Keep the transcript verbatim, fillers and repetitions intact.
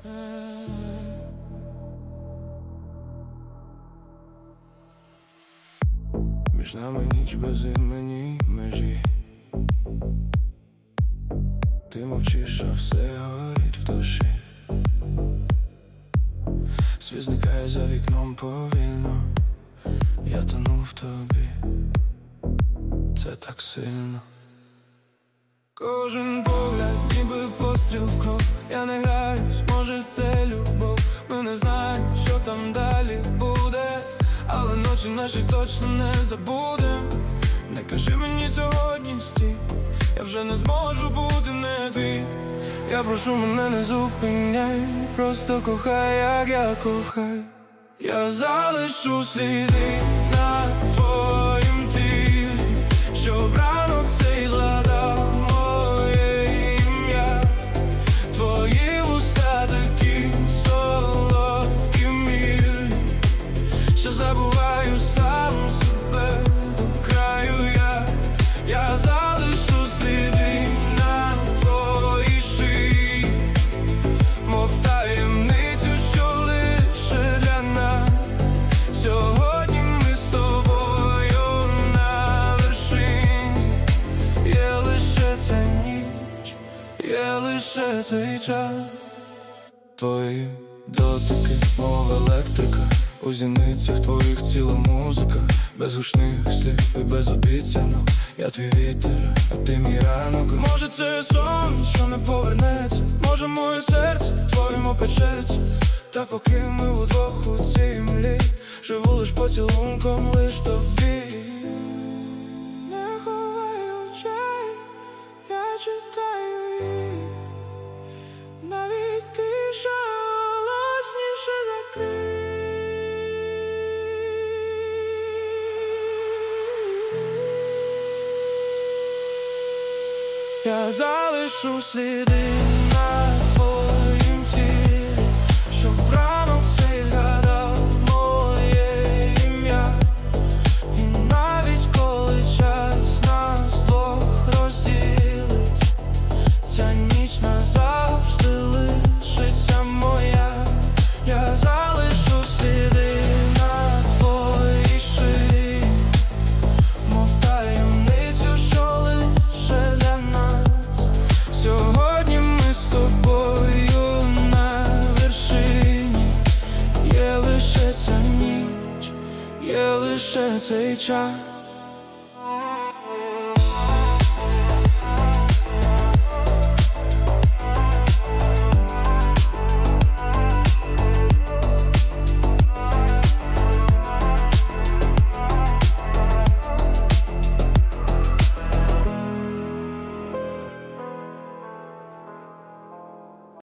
Між нами ніч без імені межі. Ти мовчиш, а все горить в душі. Світ зникає за вікном повільно. Я тону в тобі. Це так сильно. Кожен погляд, ніби постріл в кров. Я не граюсь, може це любов. Ми не знаємо, що там далі буде, але ночі наші точно не забудем. Не кажи мені сьогодні стій, я вже не зможу бути не твій. Я прошу, мене не зупиняй, просто кохай, як я кохаю. Я залишу сліди на твоїм тілі, щоб ранок цей згадав моє ім'я. Твої вуста такі солодкі, милі, що забуваю сам себе до краю я. Я залишу сліди на твоїй шиї, мов таємницю, що лише для нас. Сьогодні ми з тобою на вершині. Є лише ця ніч, є лише цей час. Твої дотики, мов електрика, у зіницях твоїх ціла музика. Без гучних слів і без обіцянок. Я твій вітер, а ти мій ранок. Може це сон, що не повернеться, може моє серце твоїм опечеться. Та поки ми удвох у цій млі, живу лиш поцілунком, лиш тобі. Не ховай очей, я читаю їх. Навіть тиша голосніше за крик. Я залишу сліди на твоїм тілі, щоб ранок цей згадав моє ім'я. І навіть коли час нас двох розділить, ця ніч назавжди лишиться моя. Я залишу сліди на твоїй шиї, мов таємницю, що лише для нас. Сьогодні ми з тобою на вершині. Є лише ця ніч, є лише цей час.